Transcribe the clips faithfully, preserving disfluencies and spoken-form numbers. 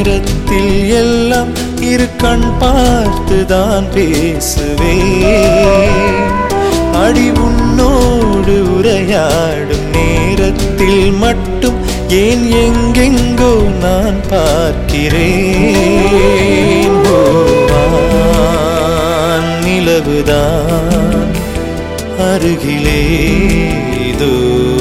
நேரத்தில் எல்லாம் இரு கண் பார்த்துதான் பேசுவேன். அடி உன்னோடு உரையாடும் நேரத்தில் மட்டும் ஏன் எங்கெங்கோ நான் பார்க்கிறேன். ஓவான் நிலவுதான் அருகிலே இதோ.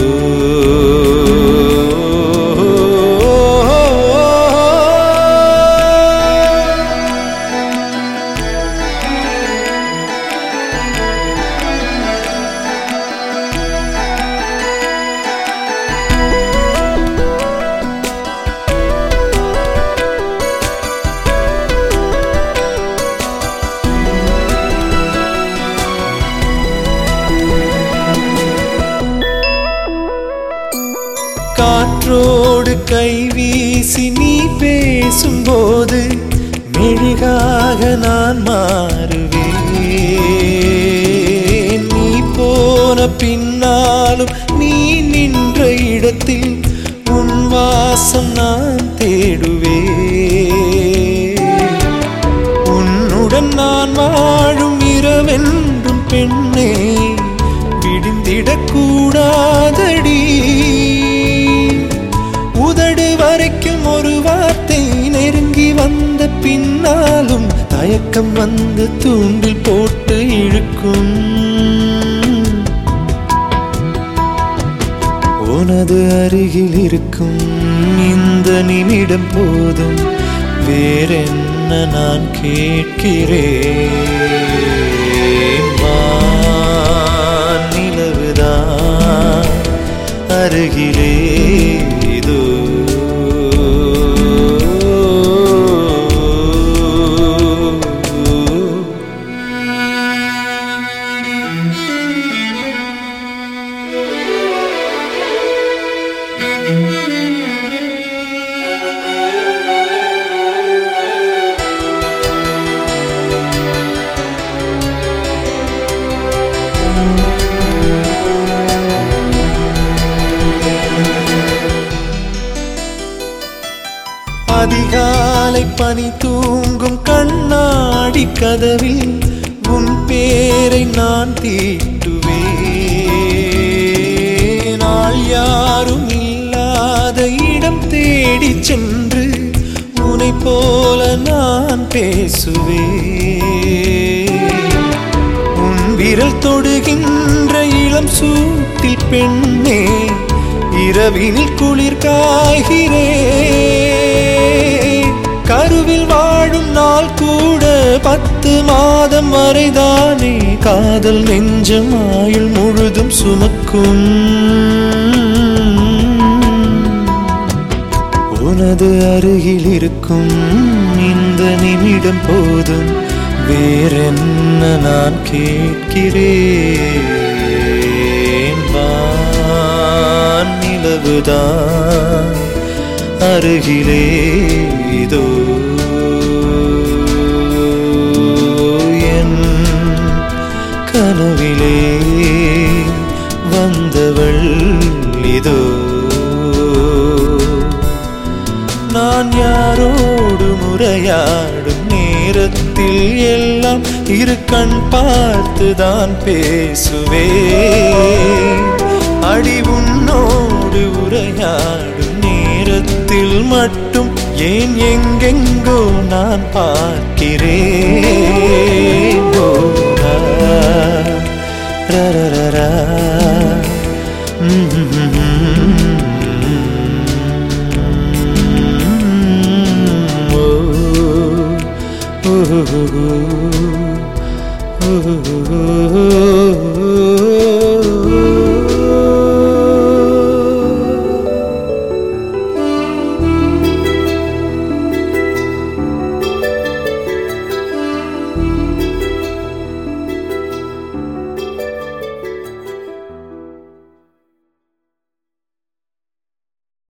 காற்றோடு கைவீசி நீ பேசும்போது மெழுகாக நான் மாறுவேன். நீ போன பின்னாலும் நீ நின்ற இடத்தில் உன் வாசம் நான் தேடுவேன். உன்னுடன் நான் வாழும் இரவென்றும் பெண்ணே விடுந்திடக்கூடாதடி. உதடு வரைக்கும் ஒரு வார்த்தை நெருங்கி வந்த பின்னாலும் தயக்கம் வந்து தூண்டில் போட்டு இழுக்கும். உனது அருகில் இருக்கும் இந்த நிமிடம் போதும் வேறென்ன நான் கேட்கிறேன். வான் நிலவுதான் அருகிலே இதோ. அதிகாலை பனி தூங்கும் கண்ணாடி கதவில் உன் பேரை நான் தீட்டுவேன். நாள் யாரும் இல்லாத இடம் தேடி சென்று உன்னை போல நான் பேசுவேன். உன் விரல் தொடுகின்ற இளம் சூட்டில் பெண்ணே இரவினில் குளிர் காய்கிறேன். கருவில் வாழும் நாள் கூட பத்து மாதம் வரைதானே காதல் நெஞ்சம் ஆயுள் முழுதும் சுமக்கும். உனது அருகில் இருக்கும் இந்த நிமிடம் போதும் வேறென்ன நான் கேட்கிறேன். வான் நிலவுதான் அருகிலே இதோ. என் கனவிலே வந்தவள் இதோ. நான் யாரோடு முறையாடும் நேரத்தில் எல்லாம் இரு கண் பார்த்துதான் பேசுவேன். அடி உன்னோடு உரையாடும் நேரத்தில் மட்டும் ஏன் எங்கெங்கோ நான் பார்க்கிறேன். ஓ ரரரரா oh, oh, oh, oh, oh, oh.